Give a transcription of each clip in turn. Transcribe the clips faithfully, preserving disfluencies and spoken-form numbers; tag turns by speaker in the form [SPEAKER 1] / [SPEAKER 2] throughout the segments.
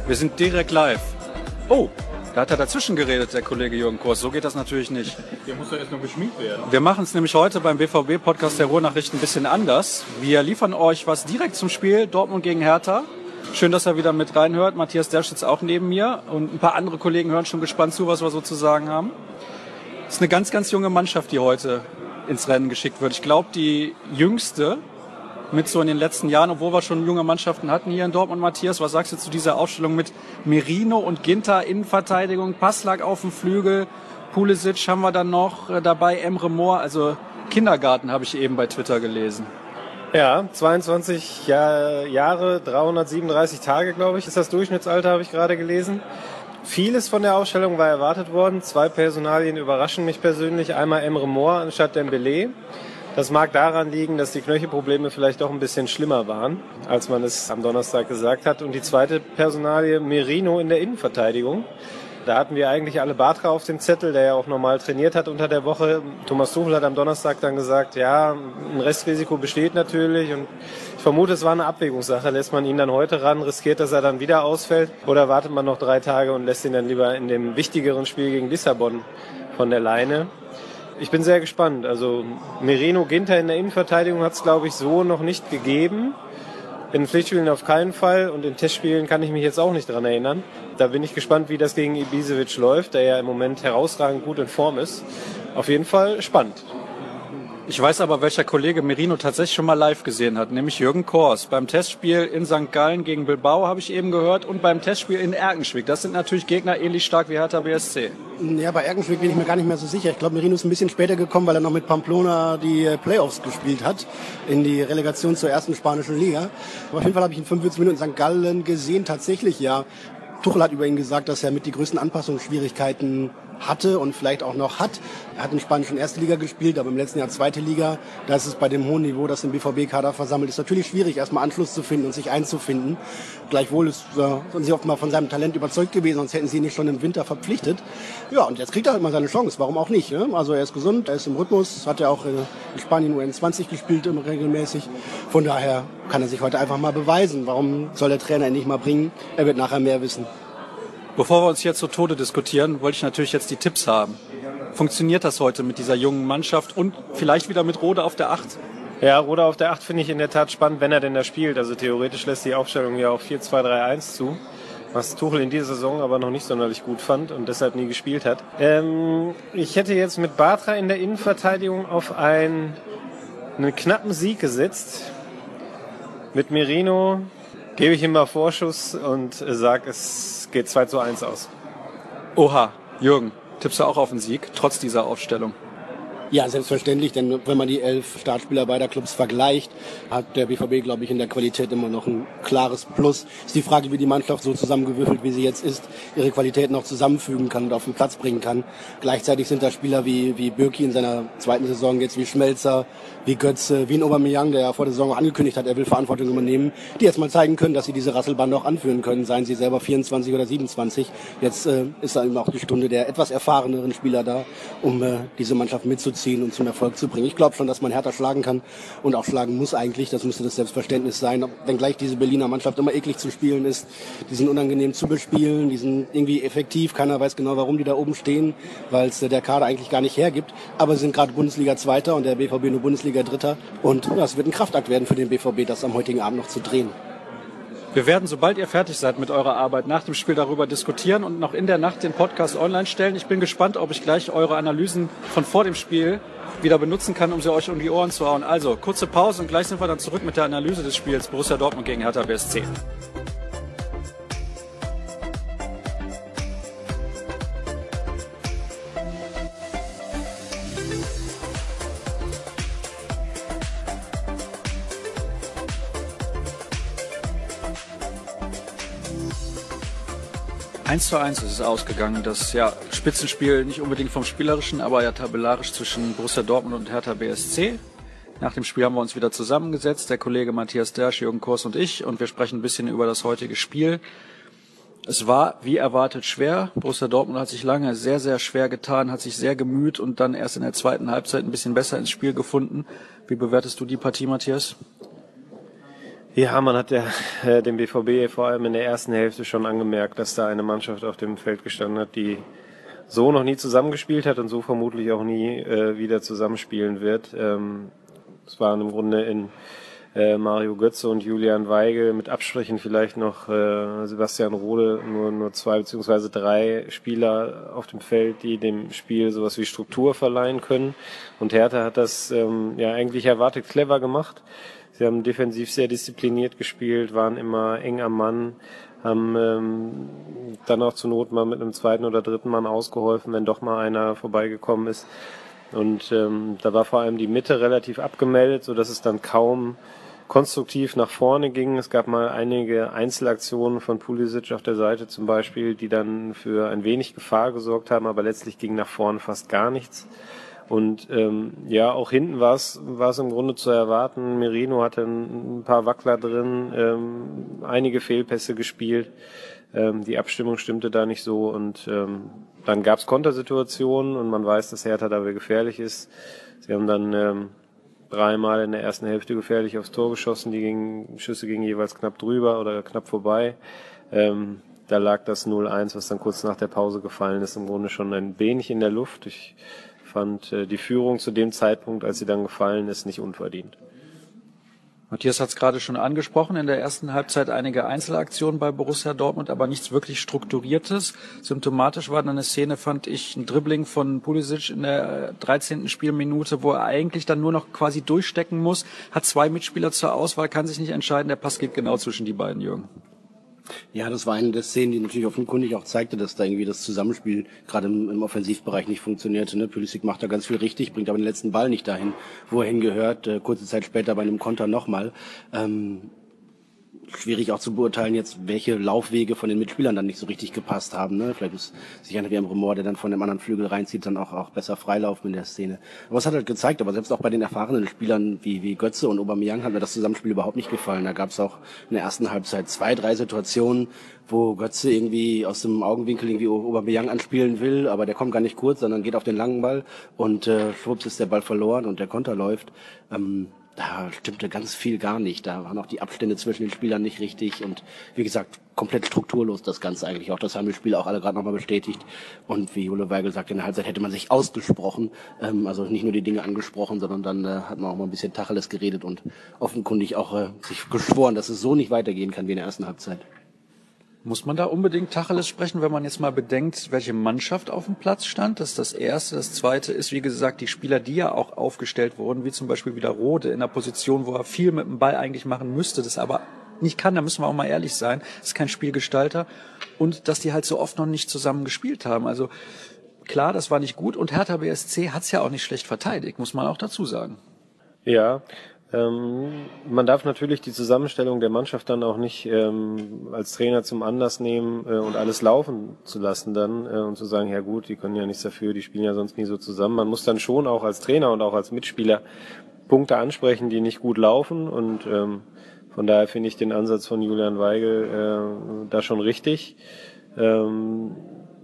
[SPEAKER 1] Wir sind direkt live. Oh, da hat er dazwischen geredet, der Kollege Jürgen Kors. So geht das natürlich nicht.
[SPEAKER 2] Der muss ja erst noch geschminkt werden.
[SPEAKER 1] Wir machen es nämlich heute beim B V B-Podcast der Ruhrnachrichten ein bisschen anders. Wir liefern euch was direkt zum Spiel Dortmund gegen Hertha. Schön, dass ihr wieder mit reinhört. Matthias Dersch sitzt auch neben mir und ein paar andere Kollegen hören schon gespannt zu, was wir so zu sagen haben. Es ist eine ganz, ganz junge Mannschaft, die heute ins Rennen geschickt wird. Ich glaube, die jüngste mit so in den letzten Jahren, obwohl wir schon junge Mannschaften hatten hier in Dortmund. Matthias, was sagst du zu dieser Aufstellung mit Merino und Ginter Innenverteidigung, Passlack auf dem Flügel, Pulisic haben wir dann noch dabei, Emre Mor, also Kindergarten habe ich eben bei Twitter gelesen.
[SPEAKER 3] Ja, zweiundzwanzig Jahr, Jahre, dreihundertsiebenunddreißig Tage, glaube ich, ist das Durchschnittsalter, habe ich gerade gelesen. Vieles von der Ausstellung war erwartet worden. Zwei Personalien überraschen mich persönlich. Einmal Emre Mor anstatt Dembélé. Das mag daran liegen, dass die Knöchelprobleme vielleicht doch ein bisschen schlimmer waren, als man es am Donnerstag gesagt hat. Und die zweite Personalie, Merino in der Innenverteidigung. Da hatten wir eigentlich alle Bartra auf dem Zettel, der ja auch normal trainiert hat unter der Woche. Thomas Tuchel hat am Donnerstag dann gesagt, ja, ein Restrisiko besteht natürlich. Und ich vermute, es war eine Abwägungssache. Lässt man ihn dann heute ran, riskiert, dass er dann wieder ausfällt? Oder wartet man noch drei Tage und lässt ihn dann lieber in dem wichtigeren Spiel gegen Lissabon von der Leine? Ich bin sehr gespannt. Also Merino, Ginter in der Innenverteidigung hat es, glaube ich, so noch nicht gegeben. In Pflichtspielen auf keinen Fall und in Testspielen kann ich mich jetzt auch nicht dran erinnern. Da bin ich gespannt, wie das gegen Ibisevic läuft, der ja im Moment herausragend gut in Form ist. Auf jeden Fall spannend.
[SPEAKER 1] Ich weiß aber, welcher Kollege Merino tatsächlich schon mal live gesehen hat, nämlich Jürgen Kors. Beim Testspiel in Sankt Gallen gegen Bilbao habe ich eben gehört und beim Testspiel in Erkenschwick. Das sind natürlich Gegner ähnlich stark wie Hertha B S C.
[SPEAKER 4] Ja, bei Erkenschwick bin ich mir gar nicht mehr so sicher. Ich glaube, Merino ist ein bisschen später gekommen, weil er noch mit Pamplona die Playoffs gespielt hat, in die Relegation zur ersten spanischen Liga. Aber auf jeden Fall habe ich ihn fünfundvierzig Minuten in Sankt Gallen gesehen, tatsächlich ja. Tuchel hat über ihn gesagt, dass er mit die größten Anpassungsschwierigkeiten hatte und vielleicht auch noch hat. Er hat in Spanischen erste Liga gespielt, aber im letzten Jahr zweite Liga. Da ist es bei dem hohen Niveau, das im B V B-Kader versammelt ist, natürlich schwierig, erstmal Anschluss zu finden und sich einzufinden. Gleichwohl ist, äh, sind sie offenbar von seinem Talent überzeugt gewesen, sonst hätten sie ihn nicht schon im Winter verpflichtet. Ja, und jetzt kriegt er halt mal seine Chance. Warum auch nicht? Ne? Also er ist gesund, er ist im Rhythmus, hat ja auch in Spanien U N zwanzig gespielt immer regelmäßig. Von daher kann er sich heute einfach mal beweisen. Warum soll der Trainer ihn nicht mal bringen? Er wird nachher mehr wissen.
[SPEAKER 1] Bevor wir uns jetzt zu Tode diskutieren, wollte ich natürlich jetzt die Tipps haben. Funktioniert das heute mit dieser jungen Mannschaft und vielleicht wieder mit Rode auf der acht?
[SPEAKER 3] Ja, Rode auf der acht finde ich in der Tat spannend, wenn er denn da spielt. Also theoretisch lässt die Aufstellung ja auf vier zwei drei eins zu, was Tuchel in dieser Saison aber noch nicht sonderlich gut fand und deshalb nie gespielt hat. Ähm, ich hätte jetzt mit Bartra in der Innenverteidigung auf einen, einen knappen Sieg gesetzt. Mit Merino gebe ich ihm mal Vorschuss und sage, es geht zwei zu eins aus.
[SPEAKER 1] Oha, Jürgen, tippst du auch auf den Sieg, trotz dieser Aufstellung?
[SPEAKER 4] Ja, selbstverständlich, denn wenn man die elf Startspieler beider Clubs vergleicht, hat der B V B, glaube ich, in der Qualität immer noch ein klares Plus. Ist die Frage, wie die Mannschaft so zusammengewürfelt, wie sie jetzt ist, ihre Qualität noch zusammenfügen kann und auf den Platz bringen kann. Gleichzeitig sind da Spieler wie, wie Bürki in seiner zweiten Saison jetzt, wie Schmelzer, wie Götze, wie ein Aubameyang, der ja vor der Saison auch angekündigt hat, er will Verantwortung übernehmen, die jetzt mal zeigen können, dass sie diese Rasselbande auch anführen können, seien sie selber vierundzwanzig oder siebenundzwanzig. Jetzt äh, ist dann eben auch die Stunde der etwas erfahreneren Spieler da, um äh, diese Mannschaft mitzuziehen und zum Erfolg zu bringen. Ich glaube schon, dass man Hertha schlagen kann und auch schlagen muss eigentlich. Das müsste das Selbstverständnis sein. Wenngleich diese Berliner Mannschaft immer eklig zu spielen ist. Die sind unangenehm zu bespielen, die sind irgendwie effektiv. Keiner weiß genau, warum die da oben stehen, weil es der Kader eigentlich gar nicht hergibt. Aber sie sind gerade Bundesliga Zweiter und der B V B nur Bundesliga Dritter. Und ja, es wird ein Kraftakt werden für den B V B, das am heutigen Abend noch zu drehen.
[SPEAKER 1] Wir werden, sobald ihr fertig seid mit eurer Arbeit, nach dem Spiel darüber diskutieren und noch in der Nacht den Podcast online stellen. Ich bin gespannt, ob ich gleich eure Analysen von vor dem Spiel wieder benutzen kann, um sie euch um die Ohren zu hauen. Also, kurze Pause und gleich sind wir dann zurück mit der Analyse des Spiels Borussia Dortmund gegen Hertha B S C. eins zu eins ist es ausgegangen. Das ja, Spitzenspiel nicht unbedingt vom Spielerischen, aber ja tabellarisch zwischen Borussia Dortmund und Hertha B S C. Nach dem Spiel haben wir uns wieder zusammengesetzt, der Kollege Matthias Dersch, Jürgen Kors und ich, und wir sprechen ein bisschen über das heutige Spiel. Es war, wie erwartet, schwer. Borussia Dortmund hat sich lange sehr, sehr schwer getan, hat sich sehr gemüht und dann erst in der zweiten Halbzeit ein bisschen besser ins Spiel gefunden. Wie bewertest du die Partie, Matthias?
[SPEAKER 3] Ja, man hat ja äh, dem B V B vor allem in der ersten Hälfte schon angemerkt, dass da eine Mannschaft auf dem Feld gestanden hat, die so noch nie zusammengespielt hat und so vermutlich auch nie äh, wieder zusammenspielen wird. Ähm, es waren im Grunde in äh, Mario Götze und Julian Weigel mit Abstrichen vielleicht noch äh, Sebastian Rode nur nur zwei beziehungsweise drei Spieler auf dem Feld, die dem Spiel sowas wie Struktur verleihen können. Und Hertha hat das ähm, ja eigentlich erwartet clever gemacht. Sie haben defensiv sehr diszipliniert gespielt, waren immer eng am Mann, haben ähm, dann auch zur Not mal mit einem zweiten oder dritten Mann ausgeholfen, wenn doch mal einer vorbeigekommen ist. Und ähm, da war vor allem die Mitte relativ abgemeldet, sodass es dann kaum konstruktiv nach vorne ging. Es gab mal einige Einzelaktionen von Pulisic auf der Seite zum Beispiel, die dann für ein wenig Gefahr gesorgt haben, aber letztlich ging nach vorne fast gar nichts. Und ähm, ja, auch hinten war es war es im Grunde zu erwarten. Merino hatte ein, ein paar Wackler drin, ähm, einige Fehlpässe gespielt. Ähm, die Abstimmung stimmte da nicht so und ähm, dann gab es Kontersituationen und man weiß, dass Hertha dabei gefährlich ist. Sie haben dann ähm, dreimal in der ersten Hälfte gefährlich aufs Tor geschossen. Die gingen, Schüsse gingen jeweils knapp drüber oder knapp vorbei. Ähm, da lag das null eins, was dann kurz nach der Pause gefallen ist, im Grunde schon ein wenig in der Luft. Ich fand äh, die Führung zu dem Zeitpunkt, als sie dann gefallen ist, nicht unverdient.
[SPEAKER 1] Matthias hat es gerade schon angesprochen, in der ersten Halbzeit einige Einzelaktionen bei Borussia Dortmund, aber nichts wirklich Strukturiertes. Symptomatisch war dann eine Szene, fand ich, ein Dribbling von Pulisic in der dreizehnten Spielminute, wo er eigentlich dann nur noch quasi durchstecken muss, hat zwei Mitspieler zur Auswahl, kann sich nicht entscheiden, der Pass geht genau zwischen die beiden, Jürgen.
[SPEAKER 4] Ja, das war eine der Szenen, die natürlich offenkundig auch zeigte, dass da irgendwie das Zusammenspiel gerade im, im Offensivbereich nicht funktionierte. Ne? Pulisic macht da ganz viel richtig, bringt aber den letzten Ball nicht dahin, wo er hingehört. Äh, kurze Zeit später bei einem Konter nochmal. Ähm, schwierig auch zu beurteilen jetzt, welche Laufwege von den Mitspielern dann nicht so richtig gepasst haben. Ne? Vielleicht muss sich einer wie ein Remor, der dann von dem anderen Flügel reinzieht, dann auch, auch besser freilaufen in der Szene. Aber es hat halt gezeigt, aber selbst auch bei den erfahrenen Spielern wie, wie Götze und Aubameyang hat mir das Zusammenspiel überhaupt nicht gefallen. Da gab es auch in der ersten Halbzeit zwei, drei Situationen, wo Götze irgendwie aus dem Augenwinkel irgendwie Aubameyang anspielen will, aber der kommt gar nicht kurz, sondern geht auf den langen Ball und äh, schwupps ist der Ball verloren und der Konter läuft. Ähm, Da stimmte ganz viel gar nicht. Da waren auch die Abstände zwischen den Spielern nicht richtig und wie gesagt, komplett strukturlos das Ganze eigentlich. Auch das haben die Spieler auch alle gerade nochmal bestätigt. Und wie Jule Weigel sagt, in der Halbzeit hätte man sich ausgesprochen. Ähm, also nicht nur die Dinge angesprochen, sondern dann äh, hat man auch mal ein bisschen Tacheles geredet und offenkundig auch äh, sich geschworen, dass es so nicht weitergehen kann wie in der ersten Halbzeit.
[SPEAKER 1] Muss man da unbedingt Tacheles sprechen, wenn man jetzt mal bedenkt, welche Mannschaft auf dem Platz stand? Das ist das Erste. Das Zweite ist, wie gesagt, die Spieler, die ja auch aufgestellt wurden, wie zum Beispiel wieder Rode in einer Position, wo er viel mit dem Ball eigentlich machen müsste, das aber nicht kann, da müssen wir auch mal ehrlich sein. Das ist kein Spielgestalter. Und dass die halt so oft noch nicht zusammen gespielt haben. Also klar, das war nicht gut. Und Hertha B S C hat es ja auch nicht schlecht verteidigt, muss man auch dazu sagen.
[SPEAKER 3] Ja, Ähm, man darf natürlich die Zusammenstellung der Mannschaft dann auch nicht ähm, als Trainer zum Anlass nehmen äh, und alles laufen zu lassen dann äh, und zu sagen, ja gut, die können ja nichts dafür, die spielen ja sonst nie so zusammen. Man muss dann schon auch als Trainer und auch als Mitspieler Punkte ansprechen, die nicht gut laufen und ähm, von daher finde ich den Ansatz von Julian Weigel äh, da schon richtig. Ähm,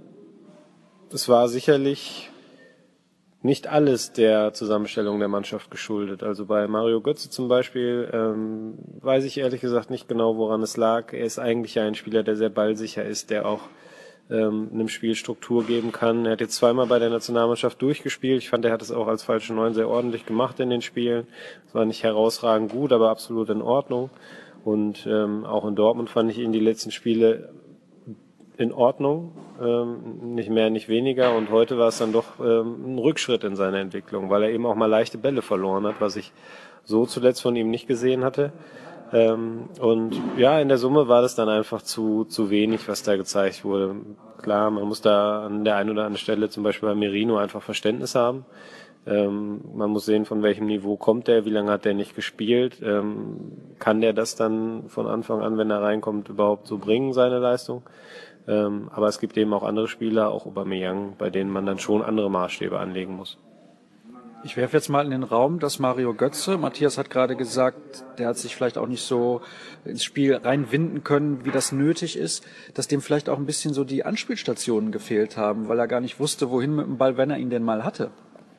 [SPEAKER 3] es war sicherlich nicht alles der Zusammenstellung der Mannschaft geschuldet. Also bei Mario Götze zum Beispiel ähm, weiß ich ehrlich gesagt nicht genau, woran es lag. Er ist eigentlich ja ein Spieler, der sehr ballsicher ist, der auch ähm, einem Spiel Struktur geben kann. Er hat jetzt zweimal bei der Nationalmannschaft durchgespielt. Ich fand, er hat es auch als falsche Neun sehr ordentlich gemacht in den Spielen. Es war nicht herausragend gut, aber absolut in Ordnung. Und ähm, auch in Dortmund fand ich ihn die letzten Spiele in Ordnung, ähm, nicht mehr, nicht weniger. Und heute war es dann doch ähm, ein Rückschritt in seiner Entwicklung, weil er eben auch mal leichte Bälle verloren hat, was ich so zuletzt von ihm nicht gesehen hatte. Ähm, und ja, in der Summe war das dann einfach zu zu wenig, was da gezeigt wurde. Klar, man muss da an der einen oder anderen Stelle, zum Beispiel bei Merino, einfach Verständnis haben. Ähm, man muss sehen, von welchem Niveau kommt der, wie lange hat der nicht gespielt. Ähm, kann der das dann von Anfang an, wenn er reinkommt, überhaupt so bringen, seine Leistung? Ähm, aber es gibt eben auch andere Spieler, auch Aubameyang, bei denen man dann schon andere Maßstäbe anlegen muss.
[SPEAKER 1] Ich werfe jetzt mal in den Raum, dass Mario Götze, Matthias hat gerade gesagt, der hat sich vielleicht auch nicht so ins Spiel reinwinden können, wie das nötig ist, dass dem vielleicht auch ein bisschen so die Anspielstationen gefehlt haben, weil er gar nicht wusste, wohin mit dem Ball, wenn er ihn denn mal hatte.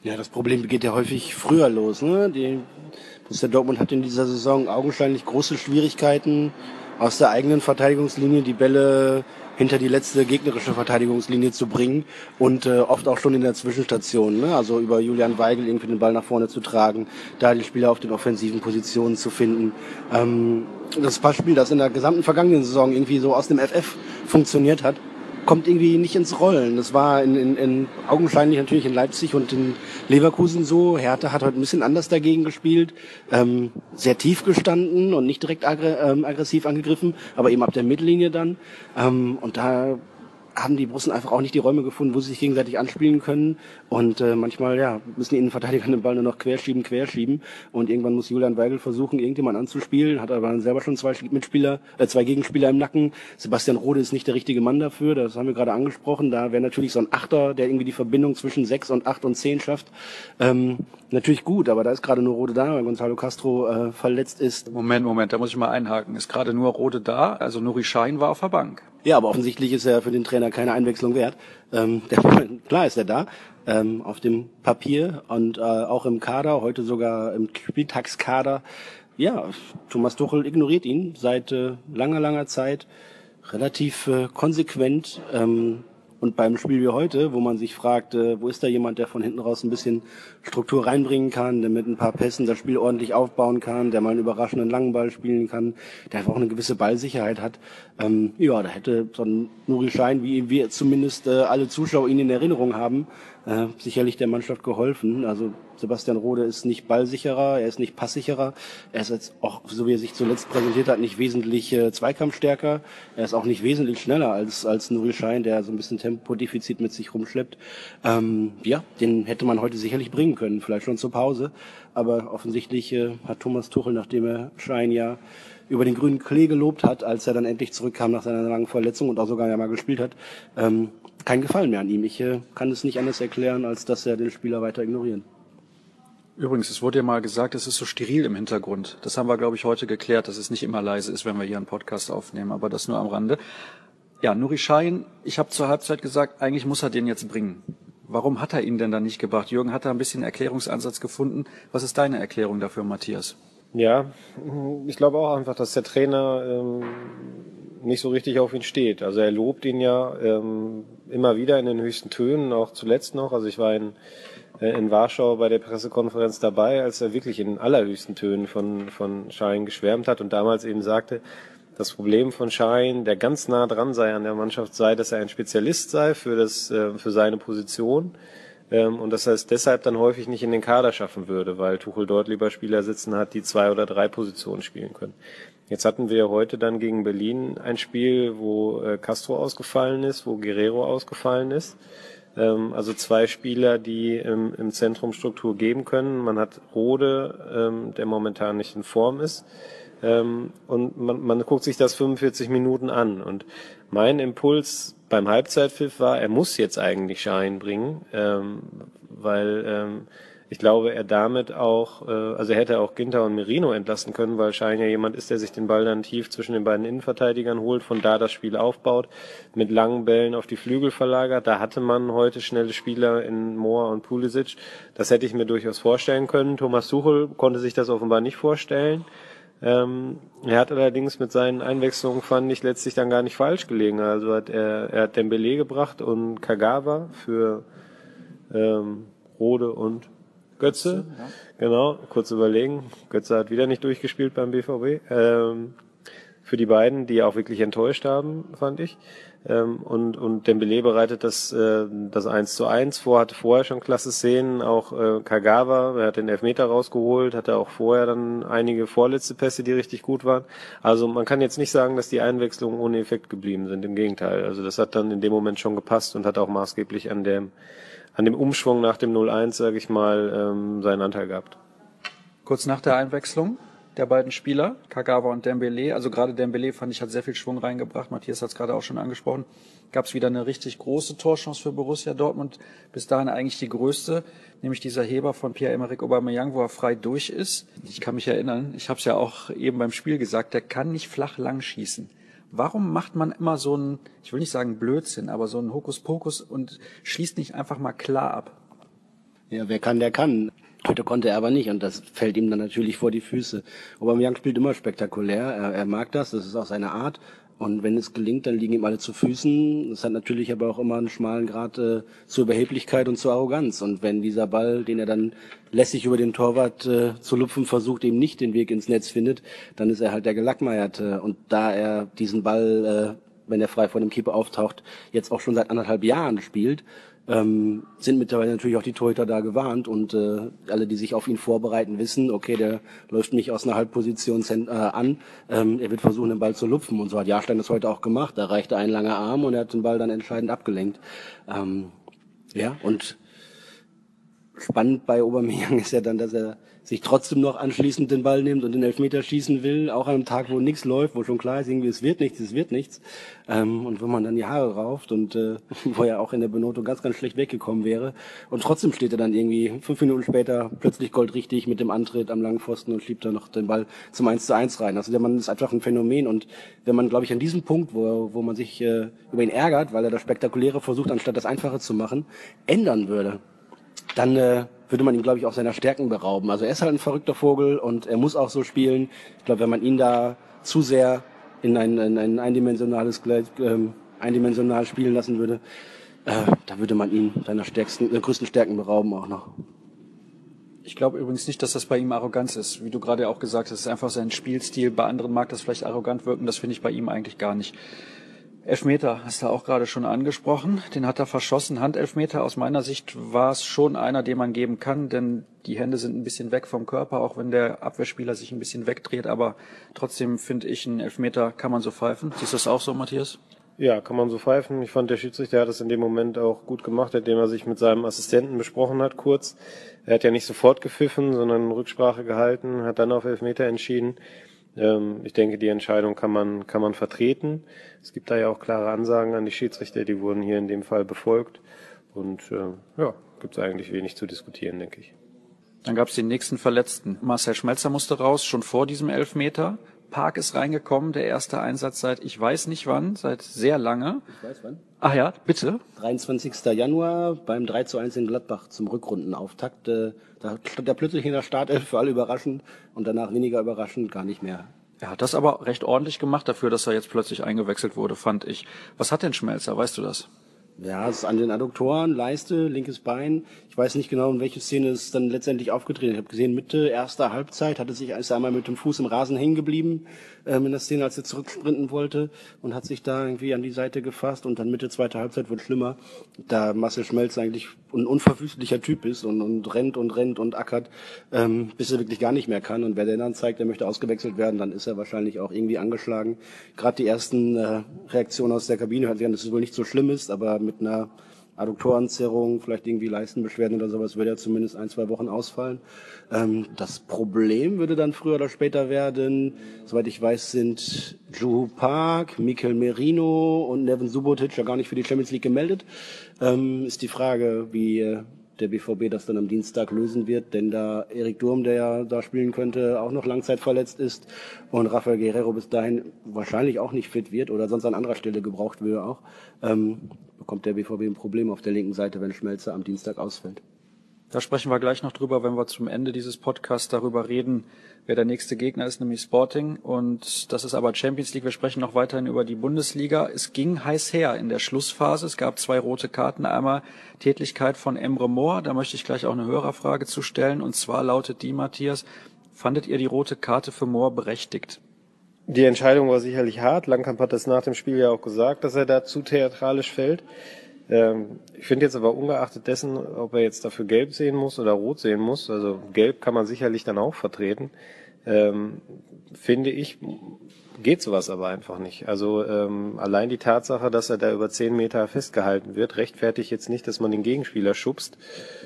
[SPEAKER 4] Ja, das Problem geht ja häufig früher los. Ne? Die Borussia Dortmund hat in dieser Saison augenscheinlich große Schwierigkeiten, aus der eigenen Verteidigungslinie die Bälle hinter die letzte gegnerische Verteidigungslinie zu bringen und äh, oft auch schon in der Zwischenstation, ne? Also über Julian Weigl irgendwie den Ball nach vorne zu tragen, da die Spieler auf den offensiven Positionen zu finden. Ähm, das Passspiel, das in der gesamten vergangenen Saison irgendwie so aus dem F F funktioniert hat, kommt irgendwie nicht ins Rollen. Das war in, in, in augenscheinlich natürlich in Leipzig und in Leverkusen so. Hertha hat heute ein bisschen anders dagegen gespielt, ähm, sehr tief gestanden und nicht direkt aggr- ähm, aggressiv angegriffen, aber eben ab der Mittellinie dann. Ähm, und da haben die Borussen einfach auch nicht die Räume gefunden, wo sie sich gegenseitig anspielen können. Und äh, manchmal ja müssen die Innenverteidiger den Ball nur noch querschieben, querschieben. Und irgendwann muss Julian Weigl versuchen, irgendjemand anzuspielen. Hat aber dann selber schon zwei Mitspieler, äh, zwei Gegenspieler im Nacken. Sebastian Rode ist nicht der richtige Mann dafür. Das haben wir gerade angesprochen. Da wäre natürlich so ein Achter, der irgendwie die Verbindung zwischen sechs und acht und zehn schafft. Ähm, natürlich gut, aber da ist gerade nur Rode da, weil Gonzalo Castro äh, verletzt ist.
[SPEAKER 1] Moment, Moment, da muss ich mal einhaken. Ist gerade nur Rode da? Also Nuri Sahin war auf der Bank.
[SPEAKER 4] Ja, aber offensichtlich ist er für den Trainer keine Einwechslung wert. Ähm, der, klar ist er da, ähm, auf dem Papier und äh, auch im Kader, heute sogar im Spieltagskader. Ja, Thomas Tuchel ignoriert ihn seit äh, langer, langer Zeit relativ äh, konsequent. Ähm, und beim Spiel wie heute, wo man sich fragt, äh, wo ist da jemand, der von hinten raus ein bisschen Struktur reinbringen kann, der mit ein paar Pässen das Spiel ordentlich aufbauen kann, der mal einen überraschenden langen Ball spielen kann, der einfach auch eine gewisse Ballsicherheit hat. Ähm, ja, da hätte so ein Nuri Sahin, wie wir zumindest äh, alle Zuschauer ihn in Erinnerung haben, äh, sicherlich der Mannschaft geholfen. Also Sebastian Rode ist nicht ballsicherer, er ist nicht passsicherer, er ist jetzt auch, so wie er sich zuletzt präsentiert hat, nicht wesentlich äh, zweikampfstärker, er ist auch nicht wesentlich schneller als als Nuri Sahin, der so ein bisschen Tempodefizit mit sich rumschleppt. Ähm, ja, den hätte man heute sicherlich bringen können, vielleicht schon zur Pause, aber offensichtlich äh, hat Thomas Tuchel, nachdem er Sahin ja über den grünen Klee gelobt hat, als er dann endlich zurückkam nach seiner langen Verletzung und auch sogar ja mal gespielt hat, ähm, kein Gefallen mehr an ihm. Ich äh, kann es nicht anders erklären, als dass er den Spieler weiter ignorieren.
[SPEAKER 1] Übrigens, es wurde ja mal gesagt, es ist so steril im Hintergrund. Das haben wir, glaube ich, heute geklärt, dass es nicht immer leise ist, wenn wir hier einen Podcast aufnehmen, aber das nur am Rande. Ja, Nuri Sahin, ich habe zur Halbzeit gesagt, eigentlich muss er den jetzt bringen. Warum hat er ihn denn dann nicht gebracht? Jürgen hat da ein bisschen Erklärungsansatz gefunden. Was ist deine Erklärung dafür, Matthias?
[SPEAKER 3] Ja, ich glaube auch einfach, dass der Trainer ähm, nicht so richtig auf ihn steht. Also er lobt ihn ja ähm, immer wieder in den höchsten Tönen, auch zuletzt noch. Also ich war in, äh, in Warschau bei der Pressekonferenz dabei, als er wirklich in allerhöchsten Tönen von, von Sahin geschwärmt hat und damals eben sagte, das Problem von Sahin, der ganz nah dran sei an der Mannschaft, sei, dass er ein Spezialist sei für, das, äh, für seine Position. Und dass er es deshalb dann häufig nicht in den Kader schaffen würde, weil Tuchel dort lieber Spieler sitzen hat, die zwei oder drei Positionen spielen können. Jetzt hatten wir heute dann gegen Berlin ein Spiel, wo Castro ausgefallen ist, wo Guerrero ausgefallen ist. Also zwei Spieler, die im, im Zentrum Struktur geben können. Man hat Rode, der momentan nicht in Form ist. Und man, man guckt sich das fünfundvierzig Minuten an. Und mein Impuls beim Halbzeitpfiff war, er muss jetzt eigentlich Sahin bringen, ähm, weil ähm, ich glaube, er damit auch, äh, also er hätte auch Ginter und Merino entlassen können, weil Sahin ja jemand ist, der sich den Ball dann tief zwischen den beiden Innenverteidigern holt, von da das Spiel aufbaut, mit langen Bällen auf die Flügel verlagert. Da hatte man heute schnelle Spieler in Mohr und Pulisic. Das hätte ich mir durchaus vorstellen können. Thomas Tuchel konnte sich das offenbar nicht vorstellen. Ähm, er hat allerdings mit seinen Einwechslungen, fand ich, letztlich dann gar nicht falsch gelegen. Also hat er, er hat Dembélé gebracht und Kagawa für ähm, Rode und Götze. Ja. Genau, kurz überlegen. Götze hat wieder nicht durchgespielt beim B V B. Ähm, für die beiden, die auch wirklich enttäuscht haben, fand ich. Ähm, und, und Dembélé bereitet das, äh, das eins zu eins vor, hatte vorher schon klasse Szenen, auch äh, Kagawa, er hat den Elfmeter rausgeholt, hatte auch vorher dann einige vorletzte Pässe, die richtig gut waren. Also man kann jetzt nicht sagen, dass die Einwechslungen ohne Effekt geblieben sind, im Gegenteil. Also das hat dann in dem Moment schon gepasst und hat auch maßgeblich an dem, an dem Umschwung nach dem null eins, sage ich mal, ähm, seinen Anteil gehabt.
[SPEAKER 1] Kurz nach der Einwechslung der beiden Spieler, Kagawa und Dembélé, also gerade Dembélé fand ich, hat sehr viel Schwung reingebracht, Matthias hat es gerade auch schon angesprochen, gab es wieder eine richtig große Torchance für Borussia Dortmund, bis dahin eigentlich die größte, nämlich dieser Heber von Pierre-Emerick Aubameyang, wo er frei durch ist. Ich kann mich erinnern, ich habe es ja auch eben beim Spiel gesagt, der kann nicht flach lang schießen. Warum macht man immer so einen, ich will nicht sagen Blödsinn, aber so einen Hokuspokus und schließt nicht einfach mal klar ab?
[SPEAKER 4] Ja, wer kann, der kann. Heute konnte er aber nicht und das fällt ihm dann natürlich vor die Füße. Aubameyang spielt immer spektakulär, er, er mag das, das ist auch seine Art. Und wenn es gelingt, dann liegen ihm alle zu Füßen. Das hat natürlich aber auch immer einen schmalen Grad äh, zur Überheblichkeit und zur Arroganz. Und wenn dieser Ball, den er dann lässig über den Torwart äh, zu lupfen versucht, eben nicht den Weg ins Netz findet, dann ist er halt der Gelackmeierte. Und da er diesen Ball, äh, wenn er frei vor dem Keeper auftaucht, jetzt auch schon seit anderthalb Jahren spielt, ähm, sind mittlerweile natürlich auch die Torhüter da gewarnt und äh, alle, die sich auf ihn vorbereiten, wissen, okay, der läuft nicht aus einer Halbposition äh, an, ähm, er wird versuchen, den Ball zu lupfen und so hat Jahrstein das heute auch gemacht, da reichte ein langer Arm und er hat den Ball dann entscheidend abgelenkt. Ähm, ja, und spannend bei Aubameyang ist ja dann, dass er sich trotzdem noch anschließend den Ball nimmt und den Elfmeter schießen will, auch an einem Tag, wo nichts läuft, wo schon klar ist, irgendwie es wird nichts, es wird nichts. Ähm, und wenn man dann die Haare rauft und äh, wo er auch in der Benotung ganz, ganz schlecht weggekommen wäre. Und trotzdem steht er dann irgendwie fünf Minuten später plötzlich goldrichtig mit dem Antritt am langen Pfosten und schiebt dann noch den Ball zum eins zu eins rein. Also der Mann ist einfach ein Phänomen und wenn man, glaube ich, an diesem Punkt, wo, wo man sich äh, über ihn ärgert, weil er das Spektakuläre versucht, anstatt das Einfache zu machen, ändern würde, dann äh, würde man ihn, glaube ich, auch seiner Stärken berauben. Also er ist halt ein verrückter Vogel und er muss auch so spielen. Ich glaube, wenn man ihn da zu sehr in ein, in ein eindimensionales, ähm, eindimensional spielen lassen würde, äh, da würde man ihn seiner stärksten, äh, größten Stärken berauben auch noch.
[SPEAKER 1] Ich glaube übrigens nicht, dass das bei ihm Arroganz ist. Wie du gerade auch gesagt hast, es ist einfach sein Spielstil. Bei anderen mag das vielleicht arrogant wirken, das finde ich bei ihm eigentlich gar nicht. Elfmeter hast du auch gerade schon angesprochen. Den hat er verschossen. Handelfmeter. Aus meiner Sicht war es schon einer, den man geben kann, denn die Hände sind ein bisschen weg vom Körper, auch wenn der Abwehrspieler sich ein bisschen wegdreht. Aber trotzdem finde ich, einen Elfmeter kann man so pfeifen. Siehst du das auch so, Matthias?
[SPEAKER 3] Ja, kann man so pfeifen. Ich fand, der Schiedsrichter hat es in dem Moment auch gut gemacht, indem er sich mit seinem Assistenten besprochen hat, kurz. Er hat ja nicht sofort gepfiffen, sondern Rücksprache gehalten, hat dann auf Elfmeter entschieden. Ich denke, die Entscheidung kann man, kann man vertreten. Es gibt da ja auch klare Ansagen an die Schiedsrichter, die wurden hier in dem Fall befolgt. Und äh, ja, gibt es eigentlich wenig zu diskutieren, denke ich.
[SPEAKER 1] Dann gab es den nächsten Verletzten. Marcel Schmelzer musste raus, schon vor diesem Elfmeter. Park ist reingekommen, der erste Einsatz seit, ich weiß nicht wann, seit sehr lange.
[SPEAKER 4] Ich weiß wann.
[SPEAKER 1] Ach ja, bitte.
[SPEAKER 4] dreiundzwanzigsten Januar beim drei zu eins in Gladbach zum Rückrundenauftakt. Äh, da stand er plötzlich in der Startelf, für alle überraschend und danach weniger überraschend, gar nicht mehr.
[SPEAKER 1] Er hat das aber recht ordentlich gemacht dafür, dass er jetzt plötzlich eingewechselt wurde, fand ich. Was hat denn Schmelzer, weißt du das?
[SPEAKER 4] Ja, es ist an den Adduktoren, Leiste, linkes Bein. Ich weiß nicht genau, in welche Szene es dann letztendlich aufgetreten ist. Ich habe gesehen, Mitte erster Halbzeit hatte sich ist er einmal mit dem Fuß im Rasen hängen geblieben ähm, in der Szene, als er zurücksprinten wollte und hat sich da irgendwie an die Seite gefasst und dann Mitte zweiter Halbzeit wird schlimmer. Da Marcel Schmelzer eigentlich ein unverwüstlicher Typ ist und, und rennt und rennt und ackert, ähm, bis er wirklich gar nicht mehr kann. Und wer der dann zeigt, er möchte ausgewechselt werden, dann ist er wahrscheinlich auch irgendwie angeschlagen. Gerade die ersten äh, Reaktionen aus der Kabine hört sich an, dass es wohl nicht so schlimm ist, aber mit einer Adduktorenzerrung, vielleicht irgendwie Leistenbeschwerden oder sowas, würde er zumindest ein, zwei Wochen ausfallen. Ähm, das Problem würde dann früher oder später werden, soweit ich weiß, sind Juhu Park, Mikel Merino und Neven Subotic ja gar nicht für die Champions League gemeldet. Ähm, ist die Frage, wie äh, der B V B das dann am Dienstag lösen wird, denn da Erik Durm, der ja da spielen könnte, auch noch langzeitverletzt ist und Rafael Guerrero bis dahin wahrscheinlich auch nicht fit wird oder sonst an anderer Stelle gebraucht würde auch, ähm, bekommt der B V B ein Problem auf der linken Seite, wenn Schmelzer am Dienstag ausfällt.
[SPEAKER 1] Da sprechen wir gleich noch drüber, wenn wir zum Ende dieses Podcasts darüber reden, wer der nächste Gegner ist, nämlich Sporting. Und das ist aber Champions League. Wir sprechen noch weiterhin über die Bundesliga. Es ging heiß her in der Schlussphase. Es gab zwei rote Karten. Einmal Tätlichkeit von Emre Mor. Da möchte ich gleich auch eine Hörerfrage zu stellen. Und zwar lautet die, Matthias, fandet ihr die rote Karte für Mor berechtigt?
[SPEAKER 3] Die Entscheidung war sicherlich hart. Langkamp hat das nach dem Spiel ja auch gesagt, dass er da zu theatralisch fällt. Ähm, ich finde jetzt aber ungeachtet dessen, ob er jetzt dafür gelb sehen muss oder rot sehen muss, also gelb kann man sicherlich dann auch vertreten, ähm, finde ich, geht sowas aber einfach nicht. Also ähm, allein die Tatsache, dass er da über zehn Meter festgehalten wird, rechtfertigt jetzt nicht, dass man den Gegenspieler schubst.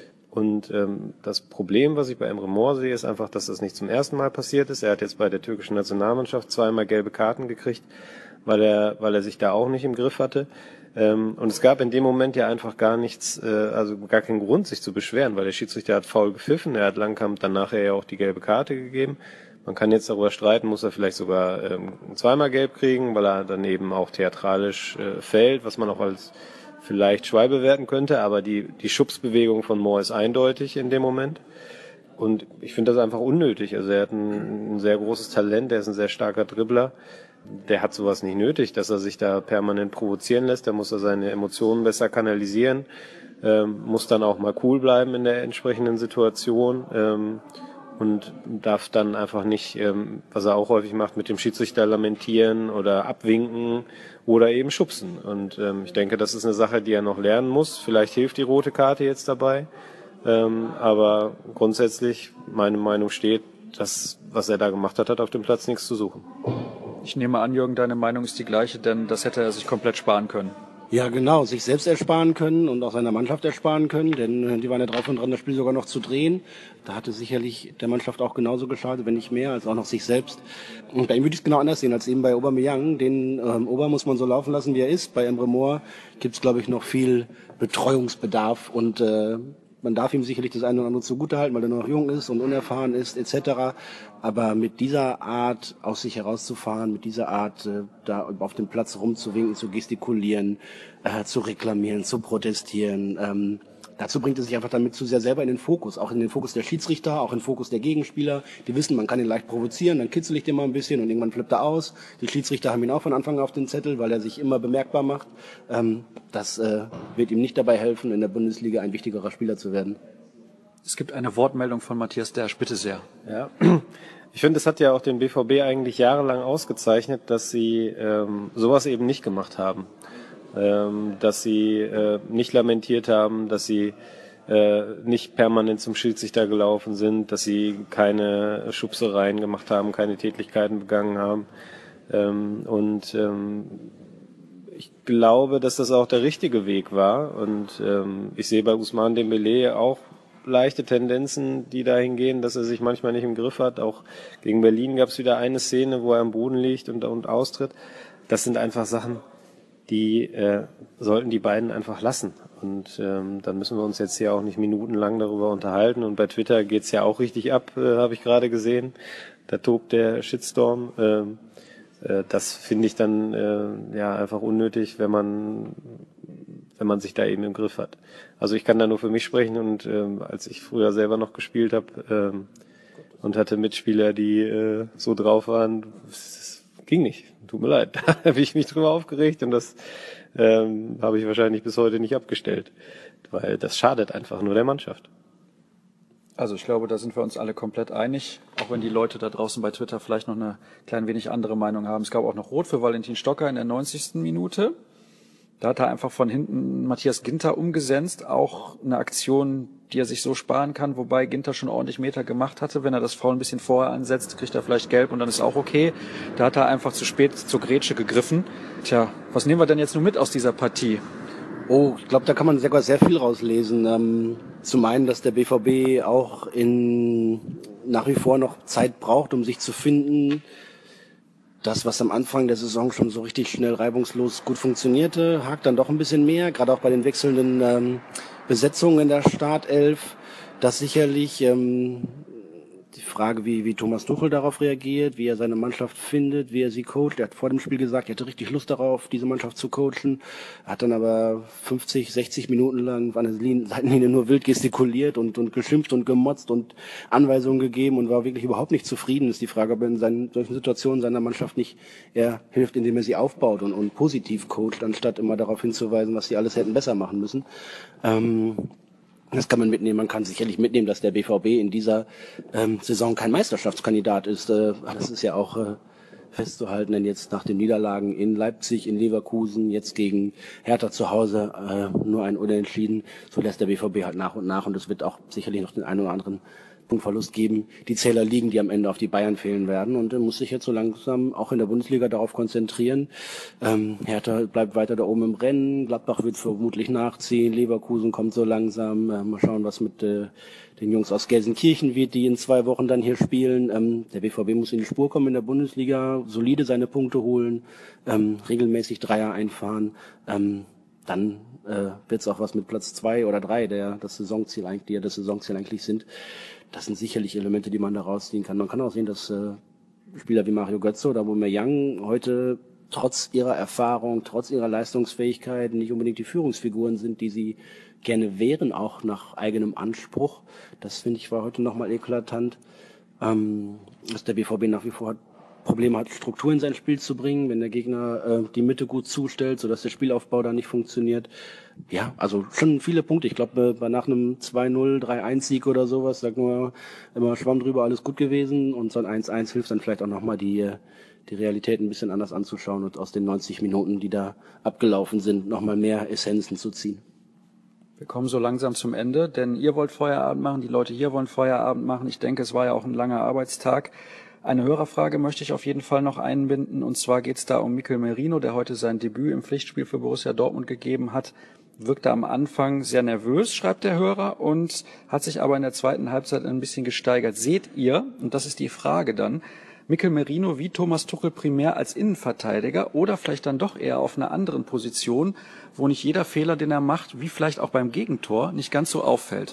[SPEAKER 3] Und ähm, das Problem, was ich bei Emre Mor sehe, ist einfach, dass das nicht zum ersten Mal passiert ist. Er hat jetzt bei der türkischen Nationalmannschaft zweimal gelbe Karten gekriegt, weil er, weil er sich da auch nicht im Griff hatte. Ähm, und es gab in dem Moment ja einfach gar nichts, äh, also gar keinen Grund, sich zu beschweren, weil der Schiedsrichter hat faul gepfiffen. Er hat Langkamp dann nachher ja auch die gelbe Karte gegeben. Man kann jetzt darüber streiten, muss er vielleicht sogar ähm, zweimal gelb kriegen, weil er dann eben auch theatralisch äh, fällt, was man auch als vielleicht schwer bewerten könnte, aber die, die Schubsbewegung von Moore ist eindeutig in dem Moment. Und ich finde das einfach unnötig. Also er hat ein, ein sehr großes Talent, er ist ein sehr starker Dribbler. Der hat sowas nicht nötig, dass er sich da permanent provozieren lässt. Da muss er seine Emotionen besser kanalisieren, ähm, muss dann auch mal cool bleiben in der entsprechenden Situation. Ähm, und darf dann einfach nicht, ähm, was er auch häufig macht, mit dem Schiedsrichter lamentieren oder abwinken oder eben schubsen. Und ähm, ich denke, das ist eine Sache, die er noch lernen muss. Vielleicht hilft die rote Karte jetzt dabei. Ähm, aber grundsätzlich, meine Meinung steht, das, was er da gemacht hat, hat auf dem Platz nichts zu suchen.
[SPEAKER 1] Ich nehme an, Jürgen, deine Meinung ist die gleiche, denn das hätte er sich komplett sparen können.
[SPEAKER 4] Ja, genau, sich selbst ersparen können und auch seiner Mannschaft ersparen können, denn die waren ja drauf und dran, das Spiel sogar noch zu drehen. Da hatte sicherlich der Mannschaft auch genauso geschadet, wenn nicht mehr, als auch noch sich selbst. Und bei ihm würde ich es genau anders sehen, als eben bei Aubameyang. Den ähm, Ober muss man so laufen lassen, wie er ist. Bei Emre Moore gibt es, glaube ich, noch viel Betreuungsbedarf und äh, man darf ihm sicherlich das eine oder andere zugutehalten, weil er noch jung ist und unerfahren ist, et cetera. Aber mit dieser Art aus sich herauszufahren, mit dieser Art äh, da auf dem Platz rumzuwinken, zu gestikulieren, äh, zu reklamieren, zu protestieren, ähm, dazu bringt es sich einfach damit zu sehr selber in den Fokus, auch in den Fokus der Schiedsrichter, auch in den Fokus der Gegenspieler. Die wissen, man kann ihn leicht provozieren, dann kitzel ich den mal ein bisschen und irgendwann flippt er aus. Die Schiedsrichter haben ihn auch von Anfang an auf den Zettel, weil er sich immer bemerkbar macht. Ähm, das äh, wird ihm nicht dabei helfen, in der Bundesliga ein wichtigerer Spieler zu werden.
[SPEAKER 1] Es gibt eine Wortmeldung von Matthias Dersch, bitte sehr.
[SPEAKER 3] Ja, ich finde, es hat ja auch den B V B eigentlich jahrelang ausgezeichnet, dass sie ähm, sowas eben nicht gemacht haben. Ähm, dass sie äh, nicht lamentiert haben, dass sie äh, nicht permanent zum Schiedsrichter gelaufen sind, dass sie keine Schubsereien gemacht haben, keine Tätlichkeiten begangen haben. Ähm, und ähm, ich glaube, dass das auch der richtige Weg war. Und ähm, ich sehe bei Ousmane Dembélé auch leichte Tendenzen, die dahin gehen, dass er sich manchmal nicht im Griff hat. Auch gegen Berlin gab es wieder eine Szene, wo er am Boden liegt und, und austritt. Das sind einfach Sachen, die äh, sollten die beiden einfach lassen. Und ähm, dann müssen wir uns jetzt hier auch nicht minutenlang darüber unterhalten. Und bei Twitter geht's ja auch richtig ab, äh, habe ich gerade gesehen. Da tobt der Shitstorm. Ähm, äh, das finde ich dann äh, ja einfach unnötig, wenn man wenn man sich da eben im Griff hat. Also ich kann da nur für mich sprechen und ähm, als ich früher selber noch gespielt habe ähm, und hatte Mitspieler, die äh, so drauf waren, das ging nicht. Tut mir leid, da habe ich mich drüber aufgeregt und das ähm, habe ich wahrscheinlich bis heute nicht abgestellt, weil das schadet einfach nur der Mannschaft.
[SPEAKER 1] Also ich glaube, da sind wir uns alle komplett einig, auch wenn die Leute da draußen bei Twitter vielleicht noch eine klein wenig andere Meinung haben. Es gab auch noch Rot für Valentin Stocker in der neunzigsten Minute. Da hat er einfach von hinten Matthias Ginter umgesetzt, auch eine Aktion, die er sich so sparen kann, wobei Ginter schon ordentlich Meter gemacht hatte. Wenn er das Foul ein bisschen vorher ansetzt, kriegt er vielleicht gelb und dann ist auch okay. Da hat er einfach zu spät zur Grätsche gegriffen. Tja, was nehmen wir denn jetzt nur mit aus dieser Partie?
[SPEAKER 4] Oh, ich glaube, da kann man sogar sehr viel rauslesen. Ähm, zum einen, dass der B V B auch in nach wie vor noch Zeit braucht, um sich zu finden. Das, was am Anfang der Saison schon so richtig schnell reibungslos gut funktionierte, hakt dann doch ein bisschen mehr, gerade auch bei den wechselnden ähm, Besetzungen in der Startelf. Das sicherlich ähm, die Frage, wie, wie Thomas Tuchel darauf reagiert, wie er seine Mannschaft findet, wie er sie coacht. Er hat vor dem Spiel gesagt, er hätte richtig Lust darauf, diese Mannschaft zu coachen. Er hat dann aber fünfzig, sechzig Minuten lang an der Seitenlinie nur wild gestikuliert und, und geschimpft und gemotzt und Anweisungen gegeben und war wirklich überhaupt nicht zufrieden. Ist die Frage, ob er in seinen, solchen Situationen seiner Mannschaft nicht eher hilft, indem er sie aufbaut und, und positiv coacht, anstatt immer darauf hinzuweisen, was sie alles hätten besser machen müssen. Ähm, Das kann man mitnehmen. Man kann sicherlich mitnehmen, dass der B V B in dieser ähm, Saison kein Meisterschaftskandidat ist. Äh, das ist ja auch äh, festzuhalten, denn jetzt nach den Niederlagen in Leipzig, in Leverkusen, jetzt gegen Hertha zu Hause äh, nur ein Unentschieden, so lässt der B V B halt nach und nach und es wird auch sicherlich noch den einen oder anderen Punktverlust geben. Die Zähler liegen, die am Ende auf die Bayern fehlen werden und er muss sich jetzt so langsam auch in der Bundesliga darauf konzentrieren. Ähm, Hertha bleibt weiter da oben im Rennen, Gladbach wird vermutlich nachziehen, Leverkusen kommt so langsam. Äh, mal schauen, was mit äh, den Jungs aus Gelsenkirchen wird, die in zwei Wochen dann hier spielen. Ähm, der B V B muss in die Spur kommen in der Bundesliga, solide seine Punkte holen, ähm, regelmäßig Dreier einfahren. Ähm, dann äh, wird es auch was mit Platz zwei oder drei, der das Saisonziel eigentlich, die ja das Saisonziel eigentlich sind. Das sind sicherlich Elemente, die man da rausziehen kann. Man kann auch sehen, dass äh, Spieler wie Mario Götze oder Aubameyang heute trotz ihrer Erfahrung, trotz ihrer Leistungsfähigkeit nicht unbedingt die Führungsfiguren sind, die sie gerne wären, auch nach eigenem Anspruch. Das finde ich war heute nochmal eklatant, ähm, dass der B V B nach wie vor Probleme hat, Struktur in sein Spiel zu bringen, wenn der Gegner äh, die Mitte gut zustellt, sodass der Spielaufbau da nicht funktioniert. Ja, also schon viele Punkte. Ich glaube, bei nach einem zwei null, drei eins Sieg oder sowas, sagt nur immer Schwamm drüber, alles gut gewesen, und so ein eins eins hilft dann vielleicht auch nochmal die die Realität ein bisschen anders anzuschauen und aus den neunzig Minuten, die da abgelaufen sind, nochmal mehr Essenzen zu ziehen.
[SPEAKER 1] Wir kommen so langsam zum Ende, denn ihr wollt Feierabend machen, die Leute hier wollen Feierabend machen. Ich denke, es war ja auch ein langer Arbeitstag. Eine Hörerfrage möchte ich auf jeden Fall noch einbinden, und zwar geht es da um Mikel Merino, der heute sein Debüt im Pflichtspiel für Borussia Dortmund gegeben hat. Wirkte am Anfang sehr nervös, schreibt der Hörer, und hat sich aber in der zweiten Halbzeit ein bisschen gesteigert. Seht ihr, und das ist die Frage dann, Mikel Merino wie Thomas Tuchel primär als Innenverteidiger oder vielleicht dann doch eher auf einer anderen Position, wo nicht jeder Fehler, den er macht, wie vielleicht auch beim Gegentor, nicht ganz so auffällt?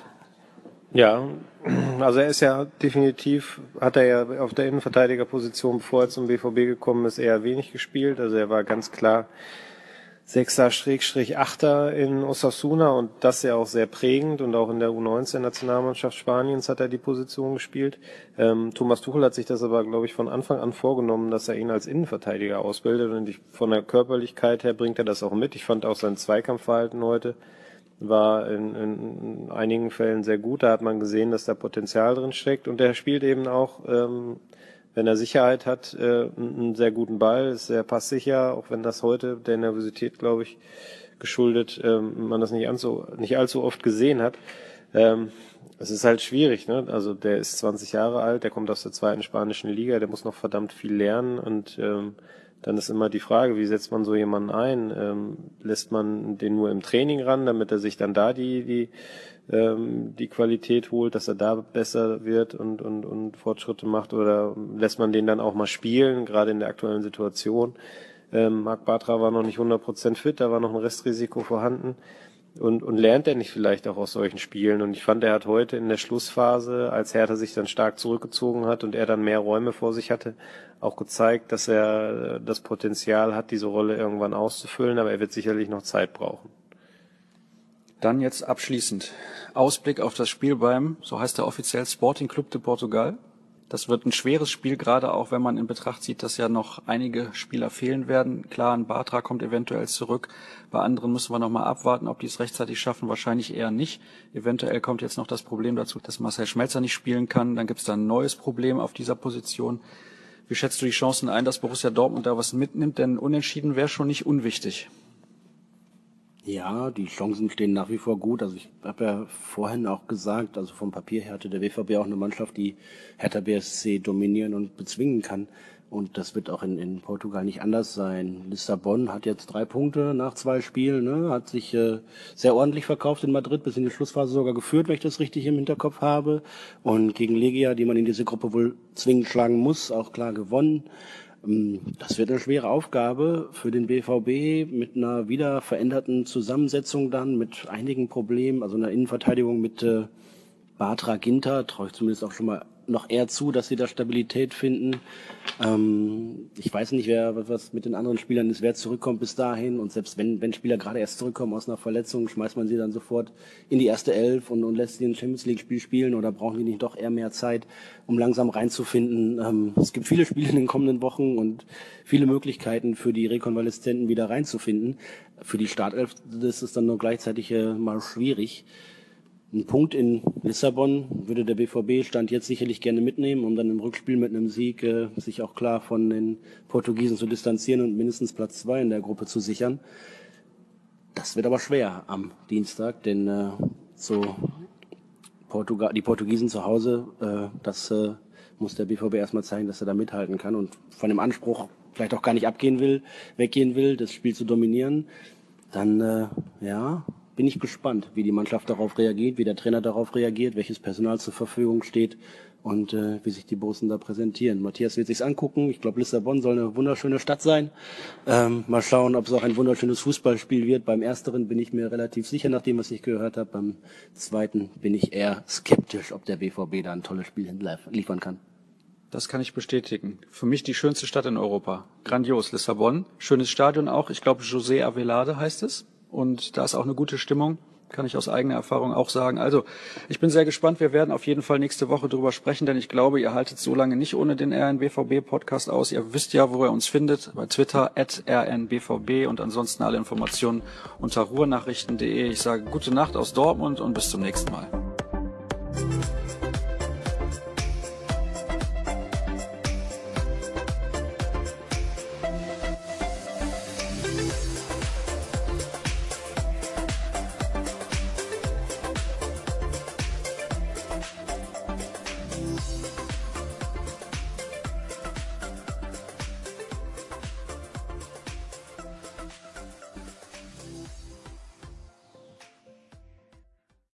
[SPEAKER 3] Ja, also er ist ja definitiv, hat er ja auf der Innenverteidigerposition, bevor er zum B V B gekommen ist, eher wenig gespielt. Also er war ganz klar Sechster, Schrägstrich, Achter in Osasuna, und das ja auch sehr prägend, und auch in der U neunzehn-Nationalmannschaft Spaniens hat er die Position gespielt. Ähm, Thomas Tuchel hat sich das aber, glaube ich, von Anfang an vorgenommen, dass er ihn als Innenverteidiger ausbildet, und ich, von der Körperlichkeit her bringt er das auch mit. Ich fand auch sein Zweikampfverhalten heute war in, in einigen Fällen sehr gut. Da hat man gesehen, dass da Potenzial drin steckt, und er spielt eben auch, ähm, wenn er Sicherheit hat, äh, einen sehr guten Ball, ist sehr passsicher, auch wenn das heute der Nervosität, glaube ich, geschuldet, ähm, man das nicht, allzu, nicht allzu oft gesehen hat. Ähm, es ist halt schwierig, ne? Also der ist zwanzig Jahre alt, der kommt aus der zweiten spanischen Liga, der muss noch verdammt viel lernen, und ähm, dann ist immer die Frage, wie setzt man so jemanden ein? Ähm, lässt man den nur im Training ran, damit er sich dann da die die ähm, die Qualität holt, dass er da besser wird und und und Fortschritte macht, oder lässt man den dann auch mal spielen, gerade in der aktuellen Situation? Ähm, Marc Bartra war noch nicht hundert Prozent fit, da war noch ein Restrisiko vorhanden. Und, und lernt er nicht vielleicht auch aus solchen Spielen? Und ich fand, er hat heute in der Schlussphase, als Hertha sich dann stark zurückgezogen hat und er dann mehr Räume vor sich hatte, auch gezeigt, dass er das Potenzial hat, diese Rolle irgendwann auszufüllen, aber er wird sicherlich noch Zeit brauchen.
[SPEAKER 1] Dann jetzt abschließend Ausblick auf das Spiel beim, so heißt der offiziell, Sporting Club de Portugal. Das wird ein schweres Spiel, gerade auch wenn man in Betracht zieht, dass ja noch einige Spieler fehlen werden. Klar, ein Bartra kommt eventuell zurück. Bei anderen müssen wir noch mal abwarten, ob die es rechtzeitig schaffen. Wahrscheinlich eher nicht. Eventuell kommt jetzt noch das Problem dazu, dass Marcel Schmelzer nicht spielen kann. Dann gibt es da ein neues Problem auf dieser Position. Wie schätzt du die Chancen ein, dass Borussia Dortmund da was mitnimmt? Denn Unentschieden wäre schon nicht unwichtig.
[SPEAKER 4] Ja, die Chancen stehen nach wie vor gut. Also ich habe ja vorhin auch gesagt, also vom Papier her hatte der B V B auch eine Mannschaft, die Hertha B S C dominieren und bezwingen kann. Und das wird auch in, in Portugal nicht anders sein. Lissabon hat jetzt drei Punkte nach zwei Spielen, ne? Hat sich äh, sehr ordentlich verkauft in Madrid, bis in die Schlussphase sogar geführt, wenn ich das richtig im Hinterkopf habe. Und gegen Legia, die man in diese Gruppe wohl zwingend schlagen muss, auch klar gewonnen. Das wird eine schwere Aufgabe für den B V B mit einer wieder veränderten Zusammensetzung dann, mit einigen Problemen, also einer Innenverteidigung mit äh, Bartra, Ginter, traue ich zumindest auch schon mal noch eher zu, dass sie da Stabilität finden. Ähm, ich weiß nicht, wer was mit den anderen Spielern ist, wer zurückkommt bis dahin, und selbst wenn wenn Spieler gerade erst zurückkommen aus einer Verletzung, schmeißt man sie dann sofort in die erste Elf und, und lässt sie ein Champions-League-Spiel spielen, oder brauchen die nicht doch eher mehr Zeit, um langsam reinzufinden? Ähm, es gibt viele Spiele in den kommenden Wochen und viele Möglichkeiten für die Rekonvaleszenten wieder reinzufinden. Für die Startelf ist es dann nur gleichzeitig äh, mal schwierig. Ein Punkt in Lissabon würde der B V B Stand jetzt sicherlich gerne mitnehmen, um dann im Rückspiel mit einem Sieg äh, sich auch klar von den Portugiesen zu distanzieren und mindestens Platz zwei in der Gruppe zu sichern. Das wird aber schwer am Dienstag, denn äh, so Portugal, die Portugiesen zu Hause, äh, das äh, muss der B V B erstmal zeigen, dass er da mithalten kann und von dem Anspruch vielleicht auch gar nicht abgehen will, weggehen will, das Spiel zu dominieren. Dann, äh, ja... bin ich gespannt, wie die Mannschaft darauf reagiert, wie der Trainer darauf reagiert, welches Personal zur Verfügung steht und äh, wie sich die Borussen da präsentieren. Matthias wird sich's angucken. Ich glaube, Lissabon soll eine wunderschöne Stadt sein. Ähm, mal schauen, ob es auch ein wunderschönes Fußballspiel wird. Beim ersteren bin ich mir relativ sicher, nach dem, was ich gehört habe. Beim zweiten bin ich eher skeptisch, ob der B V B da ein tolles Spiel liefern kann.
[SPEAKER 1] Das kann ich bestätigen. Für mich die schönste Stadt in Europa. Grandios, Lissabon. Schönes Stadion auch. Ich glaube, José Avelade heißt es. Und da ist auch eine gute Stimmung. Kann ich aus eigener Erfahrung auch sagen. Also, ich bin sehr gespannt. Wir werden auf jeden Fall nächste Woche drüber sprechen, denn ich glaube, ihr haltet so lange nicht ohne den R N B V B Podcast aus. Ihr wisst ja, wo ihr uns findet. Bei Twitter at R N B V B und ansonsten alle Informationen unter ruhrnachrichten punkt de. Ich sage gute Nacht aus Dortmund und bis zum nächsten Mal.